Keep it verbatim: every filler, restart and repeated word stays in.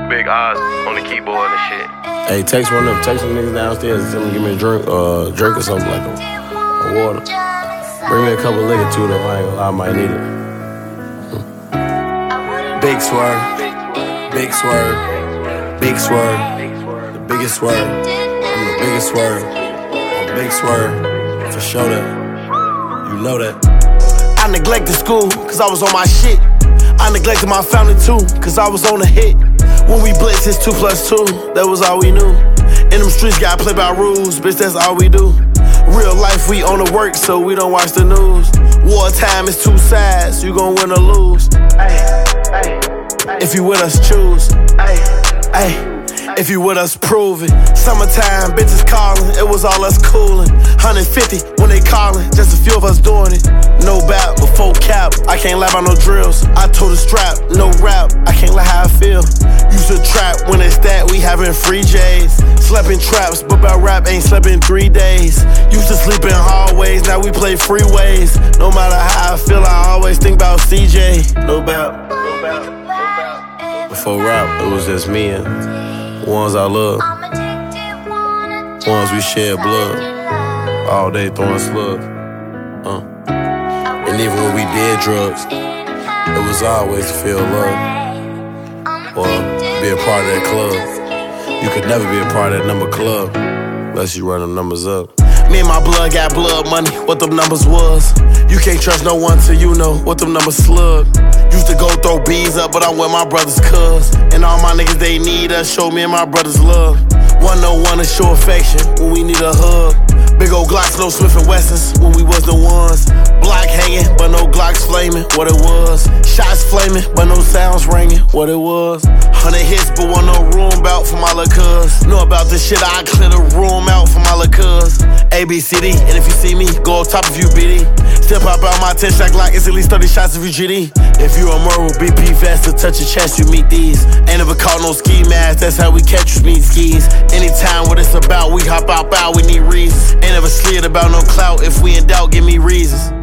Big Oz on the keyboard and shit. Hey, text one of them. Text some niggas downstairs and tell them to give me a drink, uh, drink or something like a, a water. Bring me a couple of liquor too, though. I ain't gonna lie, I might need it. Big swerve, big swerve, big swerve, the biggest swerve. I'm the biggest swerve. I'm big swerve. For sure that. You know that. I neglected school, cause I was on my shit. I neglected my family too, cause I was on a hit. When we blitzed, it's two plus two, that was all we knew. In them streets, gotta play by rules, bitch, that's all we do. Real life, we on the work, so we don't watch the news. Wartime is two sides, you gon' win or lose. Ay, ay, ay. If you with us, choose. Ay, ay. If you with us, prove it. Summertime, bitches calling, it was all us coolin'. one fifty when they callin', just a few of us doing it. No bap, before cap, I can't lie about no drills. I told the strap, no rap, I can't lie how I feel. Used to trap when it's that, we having free J's. Slept in traps, but about rap ain't slept in three days. Used to sleep in hallways, now we play freeways. No matter how I feel, I always think about C J. No bap, no bap, no bap. Before rap, it was just me and ones I love, ones we share blood, all day throwing slugs. Uh. And even when we did drugs, it was always to feel love, or be a part of that club. You could never be a part of that number club unless you run them numbers up. Me and my blood got blood money, what them numbers was. You can't trust no one till you know what them numbers slug. Used to go throw bees up, but I'm with my brothers cuz. And all my niggas, they need us, show me and my brothers love. one oh one to show affection when we need a hug. Big old Glocks, no Smith and Wessons when we was the ones. Block hanging, but no Glocks flaming, what it was. Shots flaming, but no sounds ringing, what it was. Hundred hits, but want no room out for my little cuz. Know about this shit, I clear the room out for my little cuz. A B C D, and if you see me, go up top if you B D. Still pop out my ten shot Glock, it's at least thirty shots if you G D. If you a Merle, B P vest to touch your chest, you meet these. Ain't never caught no ski mask, that's how we catch you meet skis. Anytime what it's about, we hop out, out, we need reasons. Ain't never slid about no clout, if we in doubt, give me reasons.